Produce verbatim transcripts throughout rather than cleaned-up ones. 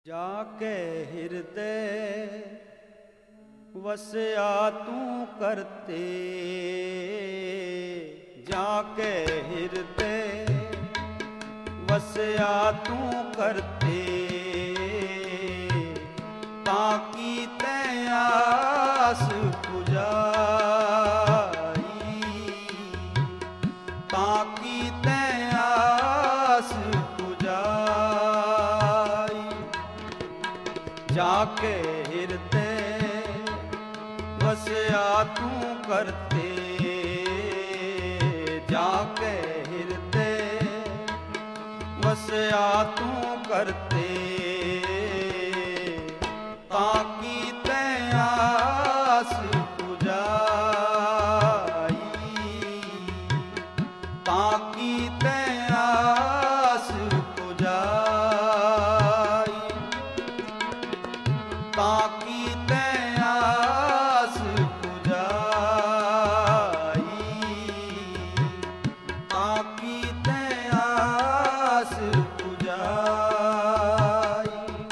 जाके हृदय वसया तू करते, जाके हृदय वसया तू करते, ताकि तैं आस पुजाई, ताकि तैं आस पुजाई। जाके हृदय वसया तू करते, जाके हृदय वसया तू करते, ताकि तैं आस पुजाई, ताकि तैं आस पुजाई, ताकि तैं आस पुजाई, ताकि तैं आस पुजाई।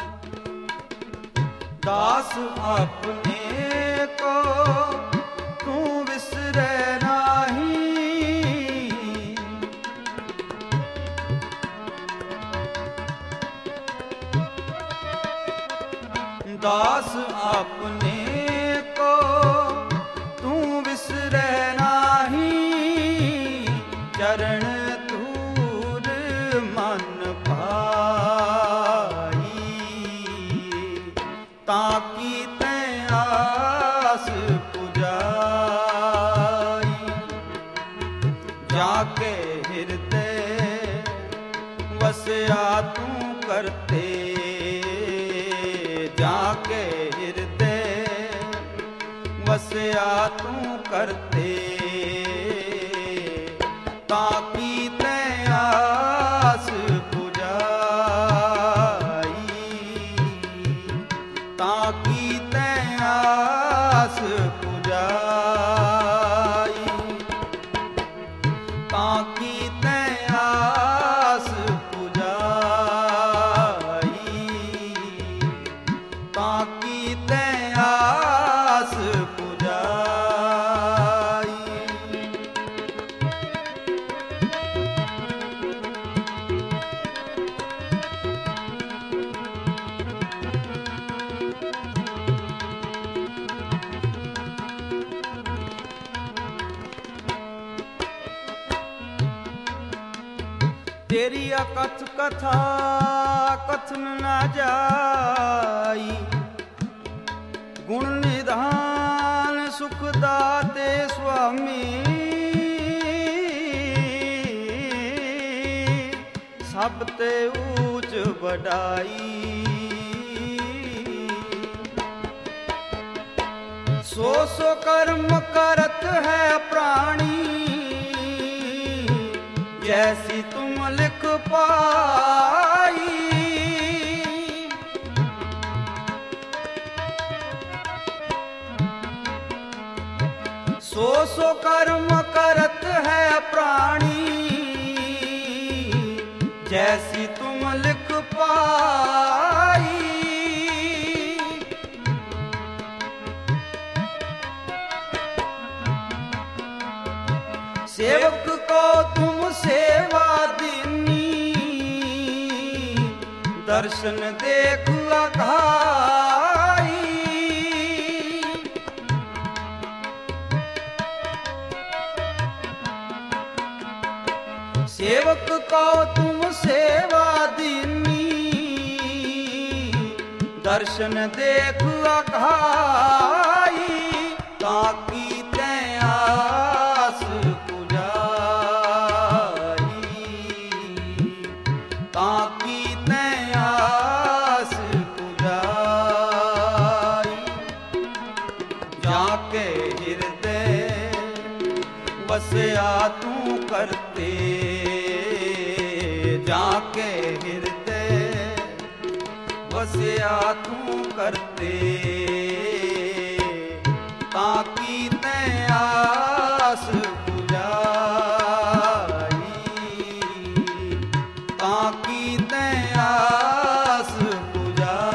दास अपने को तू विसरे नाही, दास अपने को तू विसरे नाही, चरण धूर मन भाई, ताकि तैं आस पुजाई। जाके हृदय वसया तू करते, जाके हृदय वसया तू करते, ताकि तैं आस पुजाई, ताकि तैं आस पुजाई, ताकि तैं आस पुजाई, ताकि तैं आस पुजाई। तेरी अकथ कथा कथन न जाई, गुण निधान सुख दाते स्वामी, सब ते ऊंच बढ़ाई। सो सो कर्म करत है प्राणी, जैसी तुम लिख पाई, सो सो कर्म करत है प्राणी, जैसी तुम लिख पाई। सेवक को तुम सेवा दीनी, दर्शन देख अघाई, सेवक को तुम सेवा दीनी, दर्शन देख अघाई, ताकि तैं आस ताकि तैं आस पुजाई। जाके हृदय वसया तू करते, जाके हृदय वसया तू करते, ताकि तैं आस पुजाई, ताकि तैं आस पुजाई।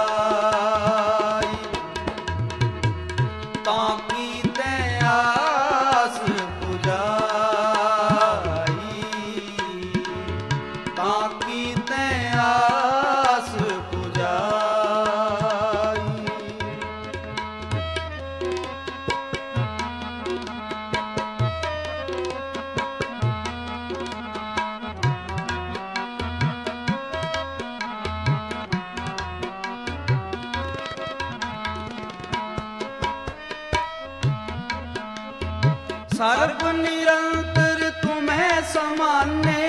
सर्व निरंतर तुम्हें समाने,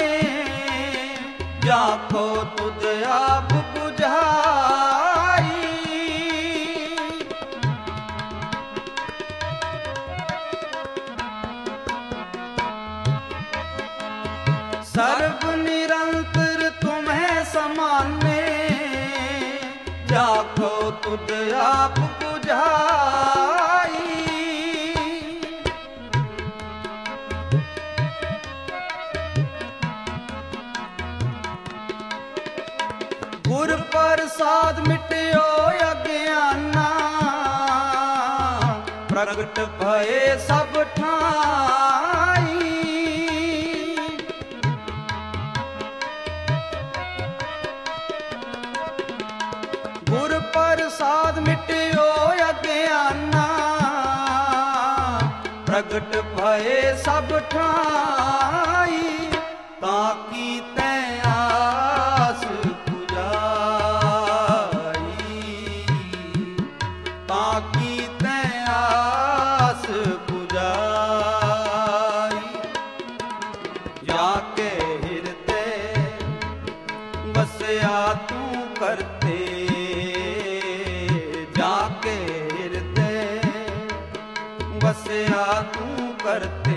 जाको तुझ आप बुझाई। सर्व निरंतर तुम्हें समाने, जाको तुझ आप बुझाई। गुर प्रसाद मिट्यो अज्ञाना, प्रगट भये सब ठाई। गुर प्रसाद मिट्यो अज्ञाना, प्रगट भये सब ठाई। ताकि तैं आस पुजाई, ताकि तैं आस पुजाई। जाके हृदय बसया तू करते, जाके हृदय बसया तू करते।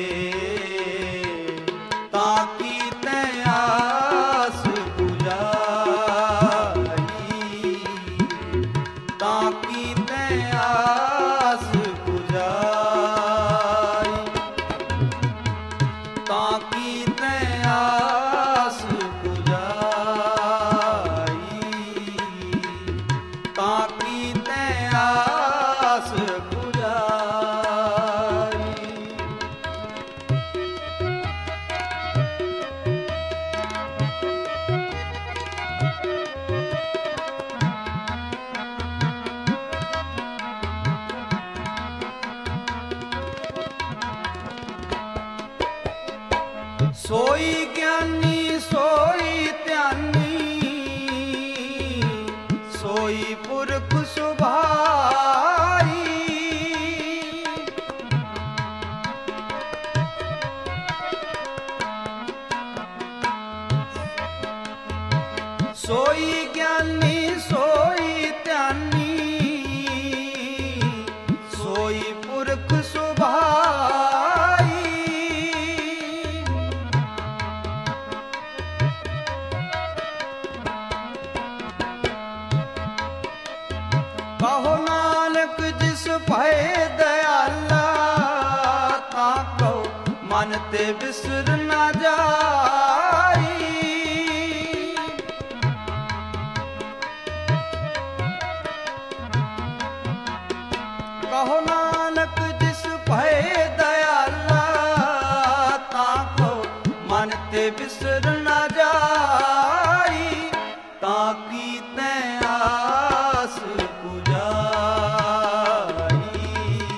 ताकि तैं आस पुजाई, ताकि तैं आस पुजाई। ताकि तैं आस पुजाई, ताकि तैं आस पुजाई। सोई ज्ञानी सोई ध्यानी, सोई पुरख सुभाई। सोई ज्ञानी सोई ध्यानी, सोई पुरख सुभाई। कहो नानक जिस भय दयाला, ताको मन ते बिसर न जाई। कहो नानक जिस भय दयाला, ताको मन ते बिसर न जाई। ताकि तैं आस पुजाई,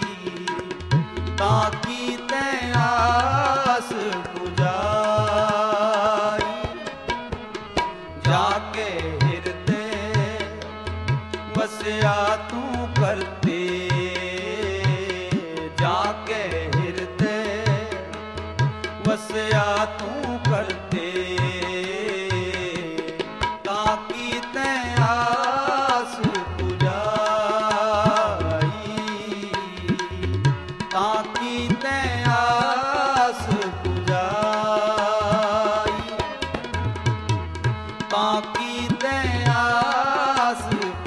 ताकि तैं आस पुजाई। जाके हृदय बसया तू करते, जाके हृदय बसया तू करते। ताकि तैं आस पुजाई, ताकि तैं आस पुजाई। ताकि तैं आस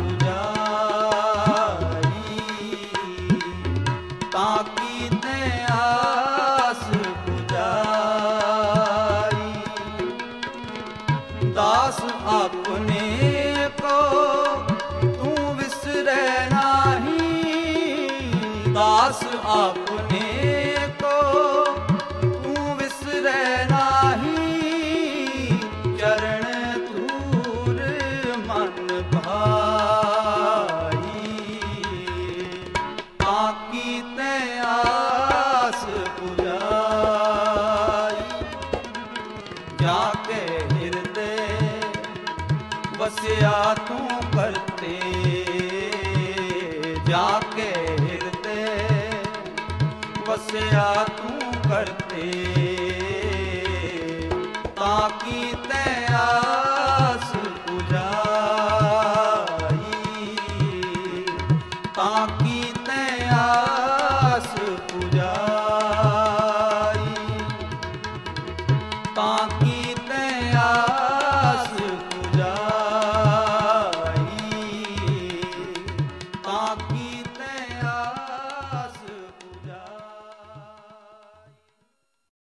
पुजाई, ताकि तैं आस पुजाई। दास अपने को तू विसरै नाही, दास अपने को तू विसरै नाही। चरण धूर मन भाई, ताकि तैं आस पुजाई। जाके हृदय बसया तू करते, जाके हृदय ਵਸਿਆ ਤੂੰ ਕਰਤੇ ਤਾਂ ਕੀ ਤੈ ਆ